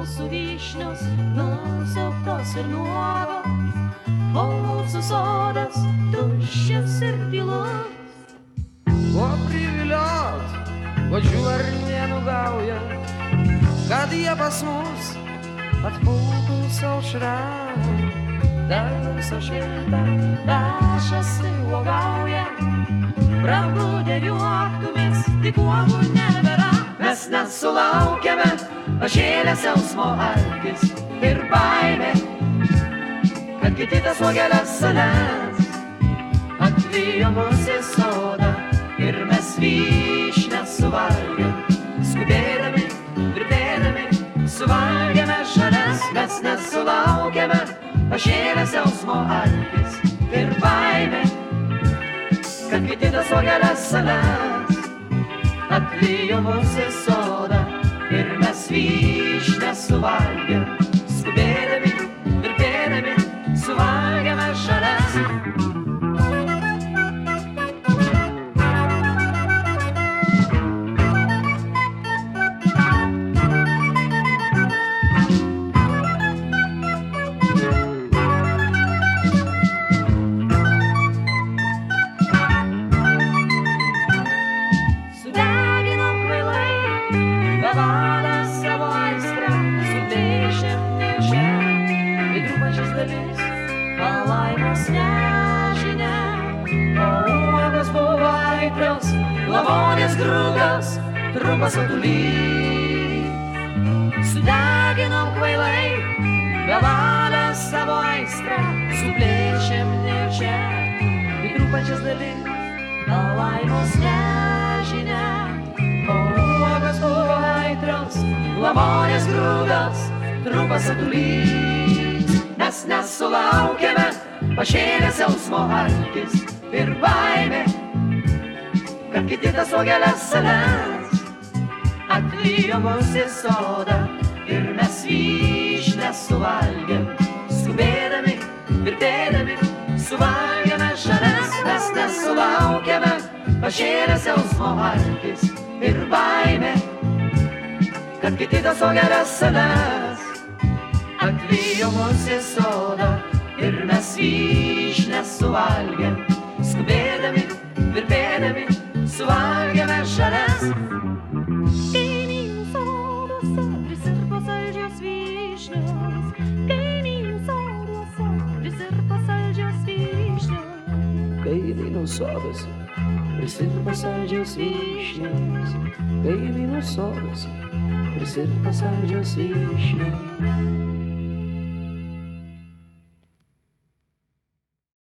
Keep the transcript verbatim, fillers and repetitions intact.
mūsų vyšnios nusuktos ir nuogos, o mūsų sodas tuščias ir tylus. Kuo priviliot, vadžių ar nenugauja, kad jie pas mus atpūtų saušra. Tamsa šilta, dašasi uogauja, prabudę juoktumis, tik uogų nebėra. Mes nesulaukiame, pašėlės jausmo alkis ir baimė, kad kiti tas uogelės sales atvijo mus į sodą ir mes vyšnę suvalgėm, skubėdami, virpėdami, suvalgėme žalias. Mes nesulaukiame, pašėlės jausmo alkis ir baimė, kad kiti tas uogelės sales atvijo mus į sodą ir mes vyšnę suvalgėm, skubėdami, virpėdami, suvalgėme žalias. Palaimos nežinia, o uogos buvo aitrios, lavonės grūdas, trumpas atulys. Sudeginom kvailai, bevalę savo aistrą, suplėšėm nežinia, į trumpančias dalis. Palaimos nežinia, o uogos buvo aitrios, lavonės grūdas, trumpas atulys. Mes nesulaukėme, pašėlės jausmo alkis ir baimė, kad kiti tas uogelės sales atvijo mus į sodą ir mes vyšnę suvalgėm, skubėdami, virpėdami, suvalgėme žalias. Mes nesulaukėme, pašėlės jausmo alkis ir baimė, kad kiti tas uogelės sales atvijo mus į sodą ir mes vyšnę suvalgėm, skubėdami, virpėdami, suvalgėme žalias. Kaimynų soduose prisirpo saldžios vyšnios, kaimynų soduose prisirpo saldžios vyšnios. Kaimynų soduose prisirpo saldžios vyšnios, kaimynų soduose prisirpo saldžios vyšnios.